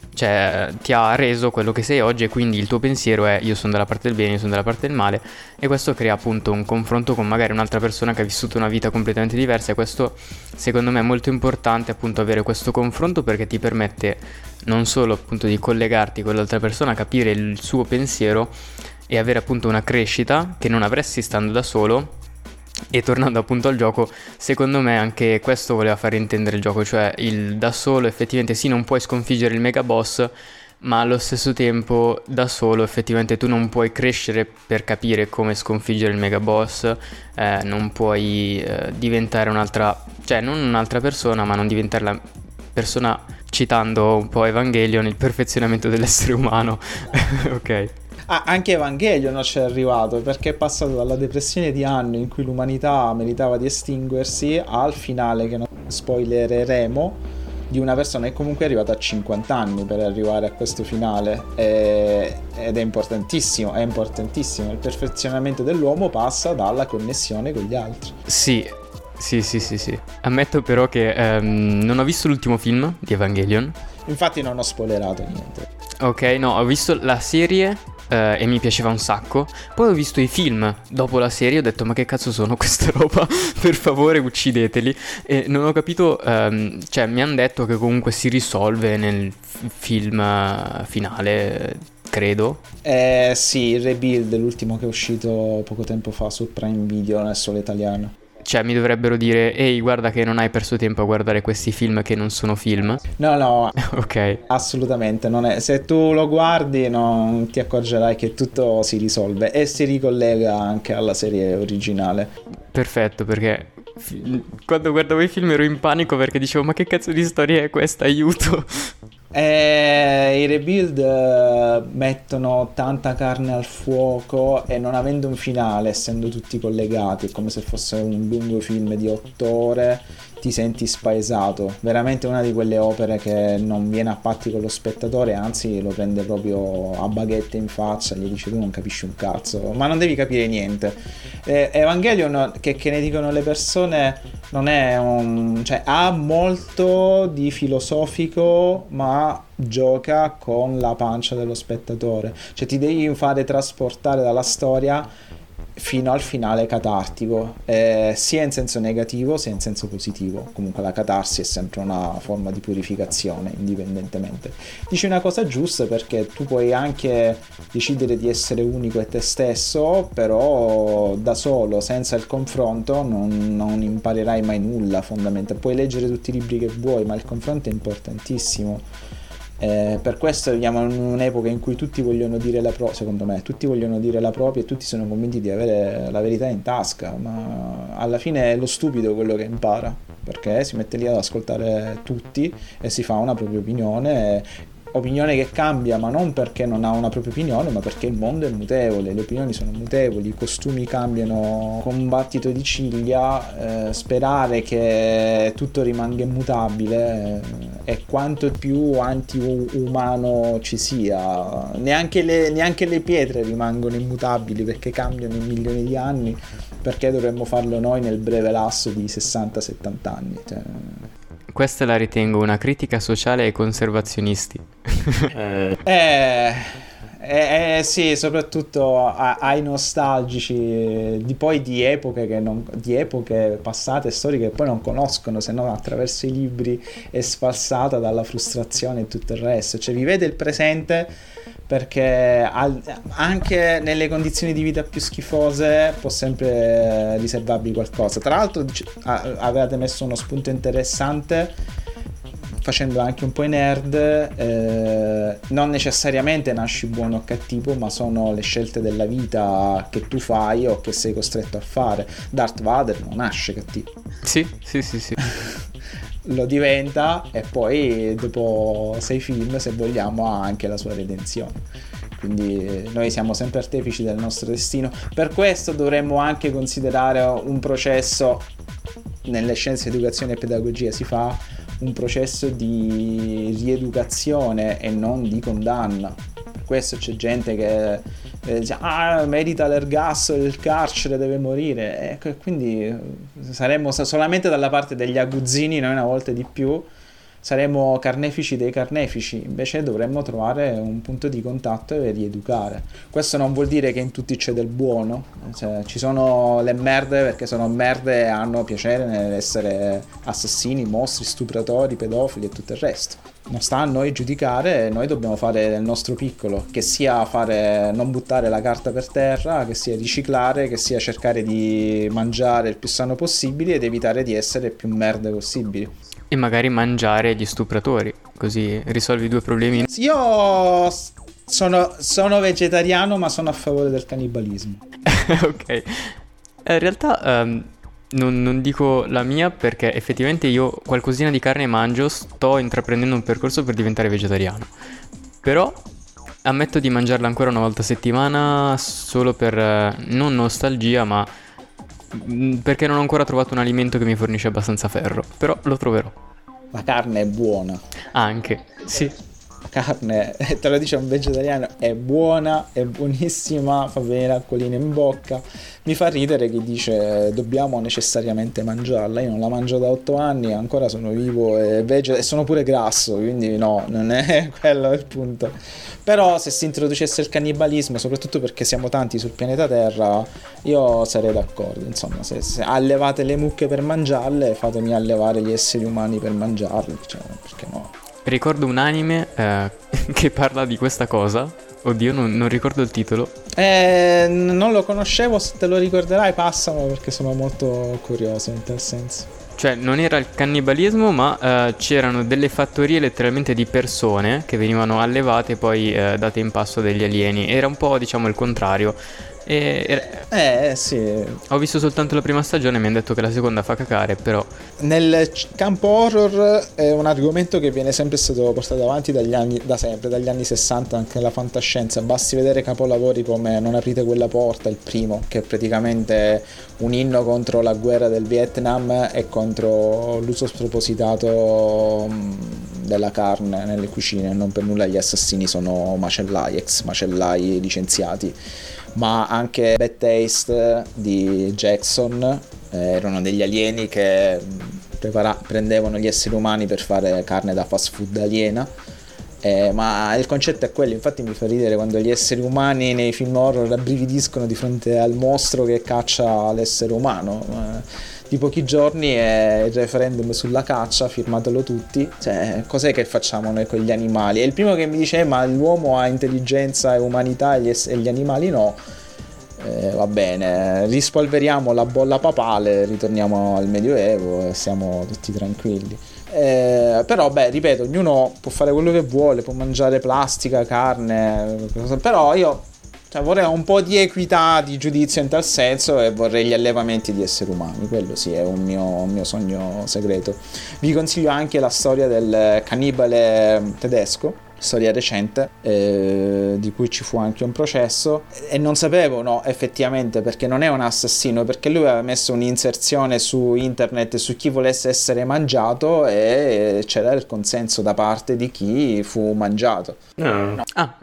cioè ti ha reso quello che sei oggi, e quindi il tuo pensiero è io sono dalla parte del bene, io sono dalla parte del male, e questo crea appunto un confronto con magari un'altra persona che ha vissuto una vita completamente diversa, e questo secondo me è molto importante, appunto, avere questo confronto, perché ti permette non solo appunto di collegarti con l'altra persona, capire il suo pensiero e avere appunto una crescita che non avresti stando da solo. E tornando appunto al gioco, secondo me anche questo voleva far intendere il gioco, cioè il da solo effettivamente sì, non puoi sconfiggere il mega boss, ma allo stesso tempo da solo effettivamente tu non puoi crescere per capire come sconfiggere il mega boss, eh, non puoi eh, diventare un'altra, cioè non un'altra persona, ma non diventare la persona, citando un po' Evangelion, il perfezionamento dell'essere umano. Ok. Ah, anche Evangelion non c'è arrivato, perché è passato dalla depressione di anni in cui l'umanità meritava di estinguersi al finale, che non spoilereremo, di una persona che comunque è arrivata a cinquanta anni per arrivare a questo finale, e, ed è importantissimo, è importantissimo. Il perfezionamento dell'uomo passa dalla connessione con gli altri. Sì, sì, sì, sì, sì. Ammetto però che ehm, non ho visto l'ultimo film di Evangelion. Infatti non ho spoilerato niente. Ok, no, ho visto la serie eh, e mi piaceva un sacco. Poi ho visto i film dopo la serie, ho detto ma che cazzo sono questa roba? Per favore uccideteli. E non ho capito, ehm, cioè mi hanno detto che comunque si risolve nel f- film eh, finale, credo. Eh sì, il Rebuild, l'ultimo che è uscito poco tempo fa su Prime Video nel solo italiano. Cioè mi dovrebbero dire ehi, guarda che non hai perso tempo a guardare questi film che non sono film. No, no, Ok. assolutamente non è. Se tu lo guardi non ti accorgerai che tutto si risolve e si ricollega anche alla serie originale. Perfetto, perché fi- quando guardavo i film ero in panico perché dicevo ma che cazzo di storia è questa, aiuto. E i Rebuild eh, mettono tanta carne al fuoco, e non avendo un finale, essendo tutti collegati, è come se fosse un lungo film di otto ore, ti senti spaesato. Veramente una di quelle opere che non viene a patti con lo spettatore, anzi lo prende proprio a baghette in faccia, gli dice tu non capisci un cazzo, ma non devi capire niente. eh, Evangelion, che, che ne dicono le persone, non è un, cioè ha molto di filosofico, ma gioca con la pancia dello spettatore, cioè ti devi fare trasportare dalla storia fino al finale catartico, eh, sia in senso negativo sia in senso positivo. Comunque la catarsi è sempre una forma di purificazione, indipendentemente. Dici una cosa giusta, perché tu puoi anche decidere di essere unico e te stesso, però da solo, senza il confronto, non, non imparerai mai nulla fondamentalmente. Puoi leggere tutti i libri che vuoi, ma il confronto è importantissimo. Eh, per questo viviamo in un'epoca in cui tutti vogliono dire la propria, secondo me, tutti vogliono dire la propria e tutti sono convinti di avere la verità in tasca, ma alla fine è lo stupido quello che impara, perché si mette lì ad ascoltare tutti e si fa una propria opinione, opinione che cambia, ma non perché non ha una propria opinione, ma perché il mondo è mutevole, le opinioni sono mutevoli, i costumi cambiano con un battito di ciglia. Eh, sperare che tutto rimanga immutabile eh, è quanto più anti-umano ci sia. Neanche le, neanche le pietre rimangono immutabili, perché cambiano in milioni di anni. Perché dovremmo farlo noi nel breve lasso di sessanta settanta anni? Cioè... Questa la ritengo una critica sociale ai conservazionisti. Eh, Eh, eh, eh, sì, soprattutto a- ai nostalgici di poi di epoche che non, di epoche passate, storiche, che poi non conoscono se non attraverso i libri e sfalsata dalla frustrazione e tutto il resto. Cioè vivete il presente, perché al- anche nelle condizioni di vita più schifose può sempre riservarvi qualcosa. Tra l'altro dic- a- avevate messo uno spunto interessante, facendo anche un po' i nerd. Eh, non necessariamente nasci buono o cattivo, ma sono le scelte della vita che tu fai o che sei costretto a fare. Darth Vader non nasce cattivo, Sì, sì, sì, sì. lo diventa, e poi dopo sei film, se vogliamo, ha anche la sua redenzione. Quindi noi siamo sempre artefici del nostro destino. Per questo dovremmo anche considerare un processo, nelle scienze di educazione e pedagogia si fa un processo di rieducazione e non di condanna, per questo c'è gente che eh, dice ah, merita l'ergastolo, il carcere, deve morire, e quindi saremmo solamente dalla parte degli aguzzini, noi una volta di più saremmo carnefici dei carnefici, invece dovremmo trovare un punto di contatto e rieducare. Questo non vuol dire che in tutti c'è del buono, cioè, ci sono le merde perché sono merde e hanno piacere nell'essere assassini, mostri, stupratori, pedofili e tutto il resto. Non sta a noi giudicare, noi dobbiamo fare il nostro piccolo, che sia fare non buttare la carta per terra, che sia riciclare, che sia cercare di mangiare il più sano possibile ed evitare di essere più merde possibili. E magari mangiare gli stupratori, così risolvi due problemi. Io sono, sono vegetariano, ma sono a favore del cannibalismo. Ok. Eh, in realtà um, non, non dico la mia perché effettivamente io qualcosina di carne mangio, sto intraprendendo un percorso per diventare vegetariano. Però ammetto di mangiarla ancora una volta a settimana solo per eh, non nostalgia, ma perché non ho ancora trovato un alimento che mi fornisce abbastanza ferro, però lo troverò. La carne è buona. Anche, sì. La carne, te lo dice un vegetariano, è buona, è buonissima, fa venire l'acquolina in bocca. Mi fa ridere chi dice dobbiamo necessariamente mangiarla. Io non la mangio da otto anni, ancora sono vivo e, vege- e sono pure grasso, quindi no, non è quello il punto. Però se si introducesse il cannibalismo, soprattutto perché siamo tanti sul pianeta Terra, io sarei d'accordo. Insomma, se, se allevate le mucche per mangiarle, fatemi allevare gli esseri umani per mangiarli, cioè, perché no? Ricordo un anime eh, che parla di questa cosa. Oddio, non, non ricordo il titolo. Eh, non lo conoscevo, se te lo ricorderai passano perché sono molto curioso in tal senso. Cioè, non era il cannibalismo, ma eh, c'erano delle fattorie letteralmente di persone che venivano allevate e poi eh, date in pasto degli alieni. Era un po', diciamo, il contrario. E, era... Eh, sì. Ho visto soltanto la prima stagione e mi hanno detto che la seconda fa cacare, però... Nel campo horror è un argomento che viene sempre stato portato avanti dagli anni, da sempre, dagli anni sessanta, anche nella fantascienza. Basti vedere capolavori come Non aprite quella porta, il primo, che è praticamente un inno contro la guerra del Vietnam e contro l'uso spropositato della carne nelle cucine. Non per nulla gli assassini sono macellai, ex macellai licenziati. Ma anche Bad Taste di Jackson, eh, erano degli alieni che prepara- prendevano gli esseri umani per fare carne da fast food aliena, eh, ma il concetto è quello. Infatti mi fa ridere quando gli esseri umani nei film horror rabbrividiscono di fronte al mostro che caccia l'essere umano. Eh, di pochi giorni è il referendum sulla caccia, firmatelo tutti. Cioè, cos'è che facciamo noi con gli animali? E il primo che mi dice eh, ma l'uomo ha intelligenza e umanità e gli, es- e gli animali no. Eh, va bene, rispolveriamo la bolla papale, ritorniamo al Medioevo e siamo tutti tranquilli. Eh, però beh, ripeto, ognuno può fare quello che vuole, può mangiare plastica, carne, però io cioè, vorrei un po' di equità di giudizio in tal senso e vorrei gli allevamenti di esseri umani. Quello sì è un mio, un mio sogno segreto. Vi consiglio anche la storia del cannibale tedesco, storia recente, eh, di cui ci fu anche un processo, e non sapevo, no, effettivamente, perché non è un assassino, perché lui aveva messo un'inserzione su internet su chi volesse essere mangiato e c'era il consenso da parte di chi fu mangiato. No. Ah,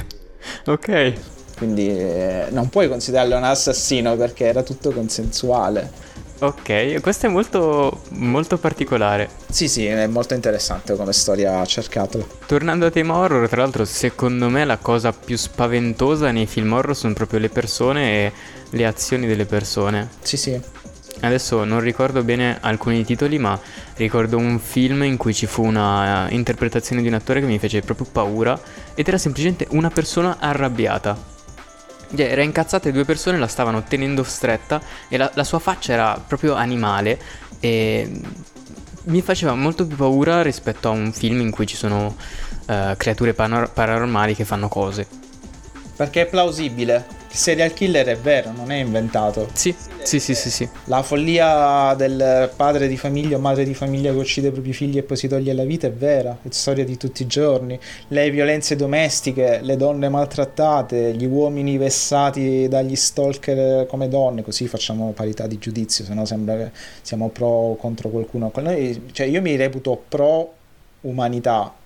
ok. Quindi eh, non puoi considerarlo un assassino perché era tutto consensuale. Ok, questo è molto, molto particolare. Sì, sì, è molto interessante come storia, cercatela. Tornando a tema horror, tra l'altro, secondo me la cosa più spaventosa nei film horror sono proprio le persone e le azioni delle persone. Sì, sì. Adesso non ricordo bene alcuni titoli, ma ricordo un film in cui ci fu una interpretazione di un attore che mi fece proprio paura ed era semplicemente una persona arrabbiata. Era incazzata e due persone la stavano tenendo stretta e la, la sua faccia era proprio animale e mi faceva molto più paura rispetto a un film in cui ci sono uh, creature panor- paranormali che fanno cose. Perché è plausibile. Il serial killer è vero, non è inventato. Sì, sì, sì, sì, sì. La follia del padre di famiglia o madre di famiglia che uccide i propri figli e poi si toglie la vita è vera, è storia di tutti i giorni. Le violenze domestiche, le donne maltrattate, gli uomini vessati dagli stalker come donne, così facciamo parità di giudizio, sennò sembra che siamo pro contro qualcuno. Noi, cioè io mi reputo pro umanità,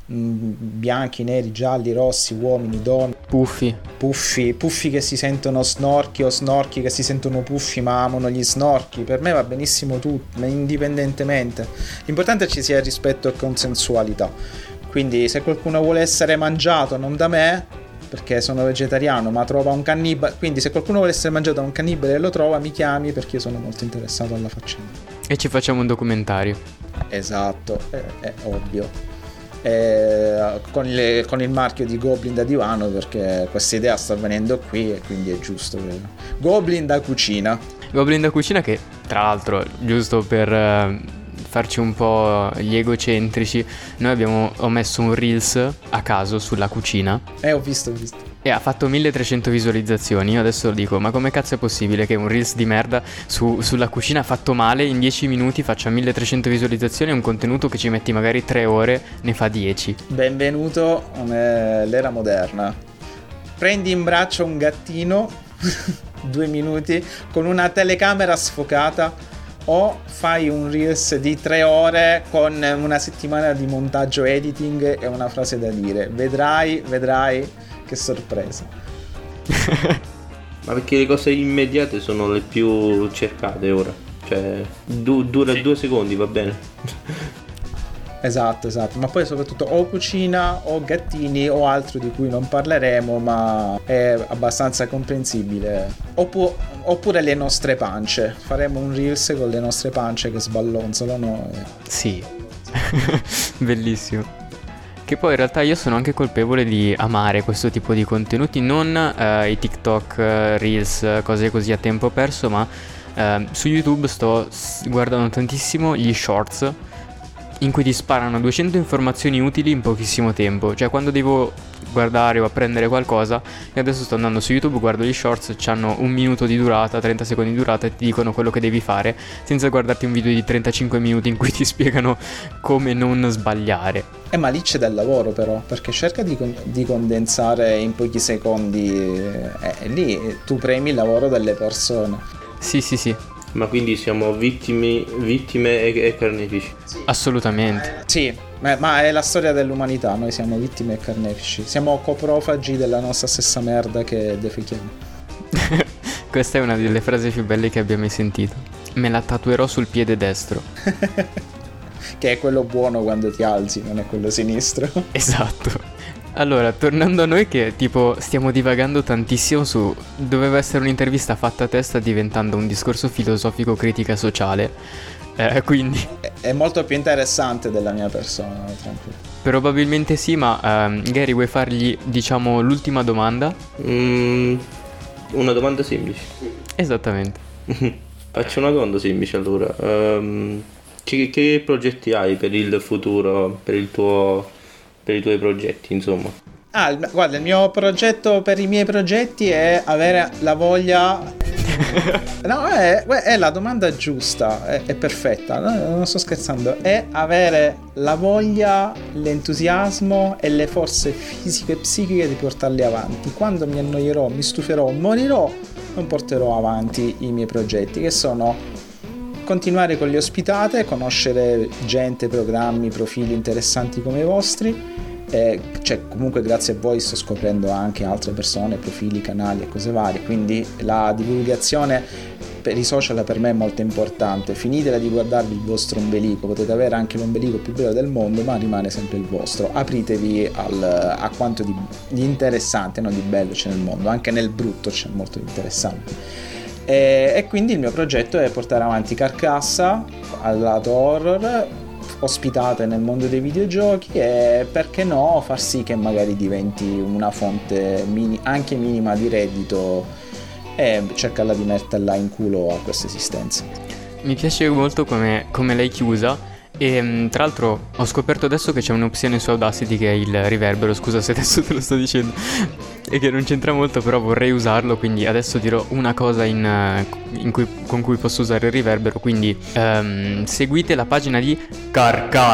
mm, bianchi, neri, gialli, rossi, uomini, donne, Puffi. puffi, puffi che si sentono snorchi o snorchi che si sentono puffi ma amano gli snorchi. Per me va benissimo tutto, ma indipendentemente. L'importante è ci sia rispetto e consensualità. Quindi se qualcuno vuole essere mangiato, non da me, perché sono vegetariano, ma trova un cannibale, quindi se qualcuno vuole essere mangiato da un cannibale e lo trova, mi chiami, perché io sono molto interessato alla faccenda. E ci facciamo un documentario. Esatto, è, è ovvio. E, con, il, con il marchio di Goblin da divano, perché questa idea sta venendo qui e quindi è giusto. Goblin da cucina. Goblin da cucina che, tra l'altro, giusto per eh, farci un po' gli egocentrici, noi abbiamo ho messo un Reels a caso sulla cucina. Eh, ho visto, ho visto. E ha fatto milletrecento visualizzazioni. Io adesso lo dico, ma come cazzo è possibile che un Reels di merda su, sulla cucina fatto male in dieci minuti faccia milletrecento visualizzazioni e un contenuto che ci metti magari tre ore ne fa dieci? Benvenuto nell'era moderna. Prendi in braccio un gattino, due minuti, con una telecamera sfocata, o fai un Reels di tre ore con una settimana di montaggio, editing e una frase da dire. Vedrai, vedrai. Che sorpresa. Ma perché le cose immediate sono le più cercate ora. Cioè du- dura sì. due secondi, va bene. Esatto, esatto. Ma poi soprattutto o cucina o gattini o altro di cui non parleremo, ma è abbastanza comprensibile. Oppu- oppure le nostre pance. Faremo un Reels con le nostre pance che sballonzolano. E... Sì. Bellissimo. Che poi in realtà io sono anche colpevole di amare questo tipo di contenuti, non eh, i TikTok, eh, Reels, cose così a tempo perso, ma eh, su YouTube sto guardando tantissimo gli shorts in cui ti sparano duecento informazioni utili in pochissimo tempo. Cioè quando devo guardare o apprendere qualcosa, e adesso sto andando su YouTube, guardo gli shorts, hanno un minuto di durata, trenta secondi di durata e ti dicono quello che devi fare, senza guardarti un video di trentacinque minuti in cui ti spiegano come non sbagliare. Eh, ma lì c'è del lavoro però, perché cerca di, con- di condensare in pochi secondi, eh, lì tu premi il lavoro delle persone. Sì, sì, sì. Ma quindi siamo vittime, vittime e, e carnefici? Sì. Assolutamente. Sì, ma, ma è la storia dell'umanità, noi siamo vittime e carnefici, siamo coprofagi della nostra stessa merda che defechiamo. Questa è una delle frasi più belle che abbia mai sentito. Me la tatuerò sul piede destro. Che è quello buono quando ti alzi, non è quello sinistro. Esatto. Allora, tornando a noi che tipo stiamo divagando tantissimo su... Doveva essere un'intervista fatta a te, sta diventando un discorso filosofico, critica sociale. Eh, quindi... È, è molto più interessante della mia persona, tranquillo. Probabilmente sì, ma um, Gary, vuoi fargli, diciamo, l'ultima domanda? Mm, una domanda semplice. Esattamente. Faccio una domanda semplice allora. Um, che, che progetti hai per il futuro, per il tuo... per i tuoi progetti, insomma? Ah, il- guarda, il mio progetto per i miei progetti è avere la voglia... No, è, è la domanda giusta, è, è perfetta, no, non sto scherzando. È avere la voglia, l'entusiasmo e le forze fisiche e psichiche di portarli avanti. Quando mi annoierò, mi stuferò, morirò, non porterò avanti i miei progetti, che sono... continuare con le ospitate, conoscere gente, programmi, profili interessanti come i vostri, e cioè comunque grazie a voi sto scoprendo anche altre persone, profili, canali e cose varie, quindi la divulgazione per i social per me è molto importante. Finitela di guardarvi il vostro ombelico, potete avere anche l'ombelico più bello del mondo ma rimane sempre il vostro. Apritevi al, a quanto di, di interessante, non di bello c'è nel mondo, anche nel brutto c'è molto di interessante. E, e quindi il mio progetto è portare avanti Carcassa al lato horror, ospitate nel mondo dei videogiochi, e perché no far sì che magari diventi una fonte mini, anche minima di reddito, e cercarla di metterla in culo a questa esistenza. Mi piace molto come, come l'hai chiusa. E tra l'altro ho scoperto adesso che c'è un'opzione su Audacity che è il riverbero. Scusa se adesso te lo sto dicendo e che non c'entra molto, però vorrei usarlo, quindi adesso dirò una cosa in, in cui, con cui posso usare il riverbero. Quindi um, seguite la pagina di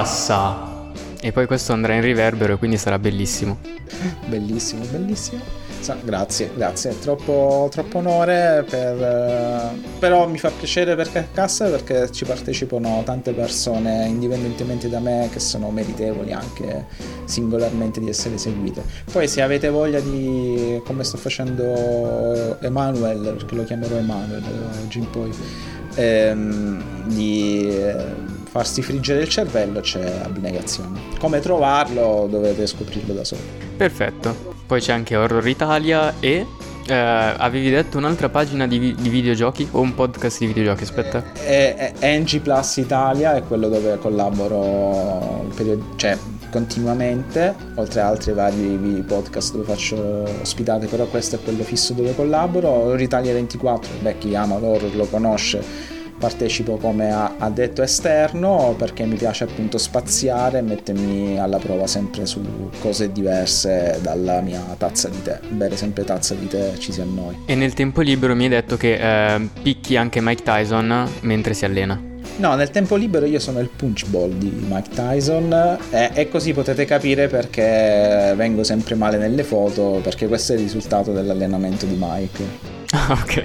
Carcassa e poi questo andrà in riverbero e quindi sarà bellissimo. Bellissimo, bellissimo. Grazie, grazie, troppo, troppo onore per, però mi fa piacere per Carcass perché ci partecipano tante persone indipendentemente da me che sono meritevoli anche singolarmente di essere seguite. Poi se avete voglia di, come sto facendo Emanuel, perché lo chiamerò Emanuel da oggi in poi, ehm, di farsi friggere il cervello, c'è Abnegazione. Come trovarlo dovete scoprirlo da soli. Perfetto. Poi c'è anche Horror Italia e eh, avevi detto un'altra pagina di, vi- di videogiochi o un podcast di videogiochi, aspetta. E, e, N G Plus Italia è quello dove collaboro period- cioè continuamente, oltre a altri vari podcast dove faccio ospitate, però questo è quello fisso dove collaboro. Horror Italia ventiquattro, beh, chi ama l'horror lo conosce. Partecipo come addetto esterno perché mi piace appunto spaziare e mettermi alla prova sempre su cose diverse dalla mia tazza di tè, bere sempre tazza di tè, ci si annoi. E nel tempo libero mi hai detto che eh, picchi anche Mike Tyson mentre si allena. No, nel tempo libero io sono il punch ball di Mike Tyson e, e così potete capire perché vengo sempre male nelle foto, perché questo è il risultato dell'allenamento di Mike. Ah, ok.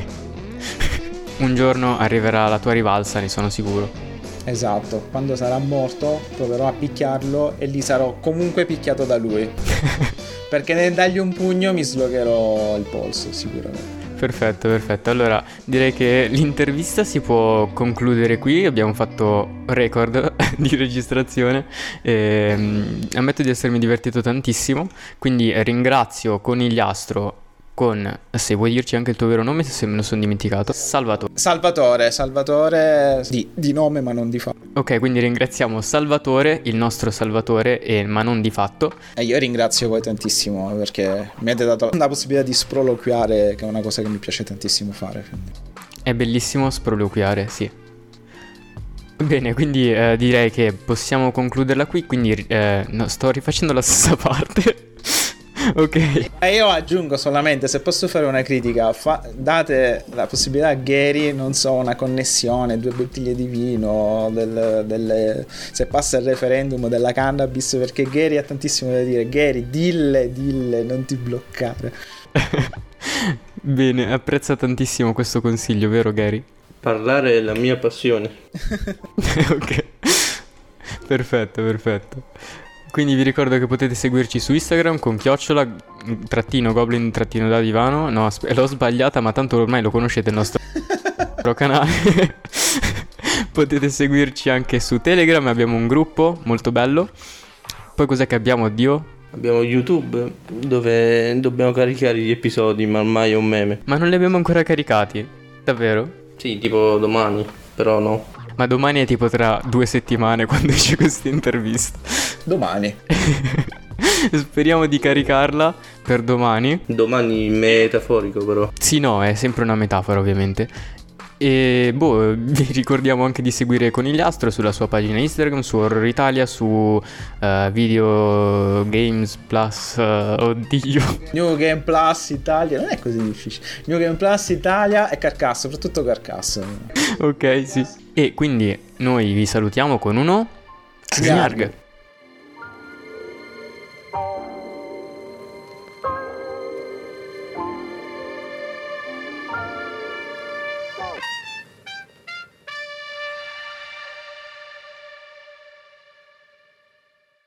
Un giorno arriverà la tua rivalsa, ne sono sicuro. Esatto, quando sarà morto proverò a picchiarlo e lì sarò comunque picchiato da lui. Perché nel dargli un pugno mi slogherò il polso, sicuramente. Perfetto, perfetto. Allora, direi che l'intervista si può concludere qui. Abbiamo fatto record di registrazione. E, ammetto di essermi divertito tantissimo. Quindi ringrazio Conigliastro con, se vuoi dirci anche il tuo vero nome, se me lo sono dimenticato, Salvatore. Salvatore, Salvatore di, di nome ma non di fatto. Ok, quindi ringraziamo Salvatore, il nostro Salvatore, e, ma non di fatto. E io ringrazio voi tantissimo perché mi avete dato la possibilità di sproloquiare, che è una cosa che mi piace tantissimo fare. Quindi. È bellissimo sproloquiare, sì. Bene, quindi eh, direi che possiamo concluderla qui, quindi eh, no, sto rifacendo la stessa parte. Ok. E io aggiungo solamente, se posso fare una critica, fa- date la possibilità a Gary, non so, una connessione, due bottiglie di vino, del, delle, se passa il referendum della cannabis, perché Gary ha tantissimo da dire. Gary, dille, dille, non ti bloccare. Bene, apprezza tantissimo questo consiglio, vero Gary? Parlare è la mia passione. Ok. Perfetto, perfetto. Quindi vi ricordo che potete seguirci su Instagram con chiocciola trattino goblin trattino da divano. No, asp- l'ho sbagliata, ma tanto ormai lo conoscete il nostro canale. Potete seguirci anche su Telegram, abbiamo un gruppo molto bello. Poi cos'è che abbiamo, Dio? Abbiamo YouTube dove dobbiamo caricare gli episodi, ma ormai è un meme. Ma non li abbiamo ancora caricati, davvero? Sì, tipo domani, però no. Ma domani è tipo tra due settimane quando esce questa intervista. Domani. Speriamo di caricarla per domani. Domani metaforico però. Sì, no, è sempre una metafora ovviamente. E boh, vi ricordiamo anche di seguire Conigliastro sulla sua pagina Instagram, su Horror Italia, su uh, Video Games Plus, uh, oddio. New Game Plus Italia, non è così difficile. New Game Plus Italia e Carcass, soprattutto Carcass. Ok, sì. E quindi noi vi salutiamo con uno Gnarg.